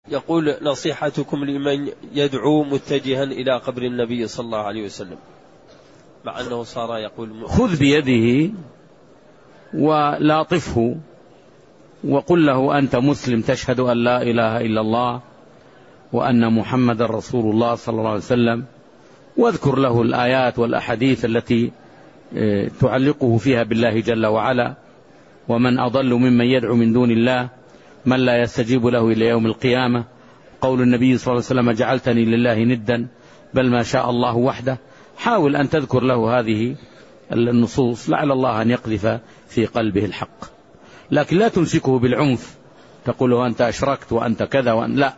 يقول: نصيحتكم لمن يدعو متجها إلى قبر النبي صلى الله عليه وسلم، مع أنه صار يقول خذ بيده ولاطفه وقل له: أنت مسلم تشهد أن لا إله إلا الله وأن محمد رسول الله صلى الله عليه وسلم، واذكر له الآيات والأحاديث التي تعلقه فيها بالله جل وعلا. ومن أضل ممن يدعو من دون الله من لا يستجيب له إلى يوم القيامة. قول النبي صلى الله عليه وسلم: جعلتني لله ندا بل ما شاء الله وحده. حاول أن تذكر له هذه النصوص لعل الله أن يقذف في قلبه الحق، لكن لا تمسكه بالعنف تقول له: أنت أشركت وأنت كذا لا،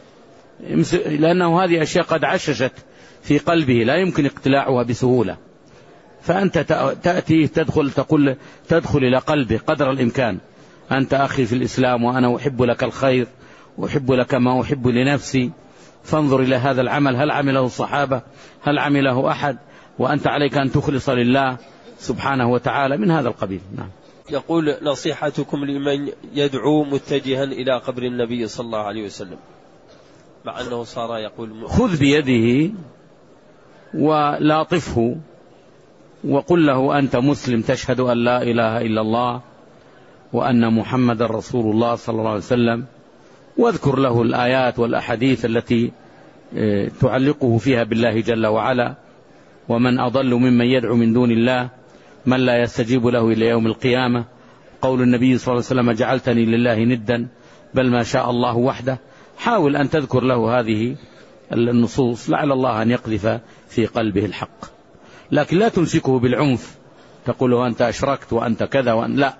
لأنه هذه أشياء قد عششت في قلبه لا يمكن اقتلاعها بسهولة. فأنت تأتي تدخل إلى قلبه قدر الإمكان: أنت أخي في الإسلام وأنا أحب لك الخير وأحب لك ما أحب لنفسي، فانظر إلى هذا العمل هل عمله الصحابة، هل عمله أحد، وأنت عليك أن تخلص لله سبحانه وتعالى، من هذا القبيل. نعم. يقول: نصيحتكم لمن يدعو متجها إلى قبر النبي صلى الله عليه وسلم، مع أنه صار يقول خذ بيده ولاطفه وقل له: أنت مسلم تشهد أن لا إله إلا الله وأن محمد رسول الله صلى الله عليه وسلم، واذكر له الآيات والأحاديث التي تعلقه فيها بالله جل وعلا. ومن أضل ممن يدعو من دون الله من لا يستجيب له إلى يوم القيامة. قول النبي صلى الله عليه وسلم: جعلتني لله ندا بل ما شاء الله وحده. حاول أن تذكر له هذه النصوص لعل الله أن يقذف في قلبه الحق، لكن لا تمسكه بالعنف تقول له: أنت أشركت وأنت كذا لا،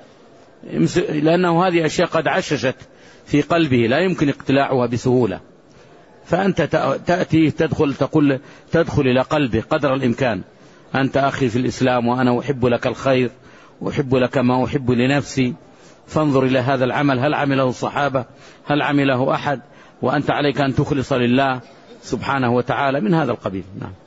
لأنه هذه أشياء قد عششت في قلبه لا يمكن اقتلاعها بسهولة. فأنت تأتي تدخل إلى قلبه قدر الإمكان: أنت أخي في الإسلام وأنا أحب لك الخير وأحب لك ما أحب لنفسي، فانظر إلى هذا العمل هل عمله الصحابة، هل عمله أحد، وأنت عليك أن تخلص لله سبحانه وتعالى، من هذا القبيل. نعم.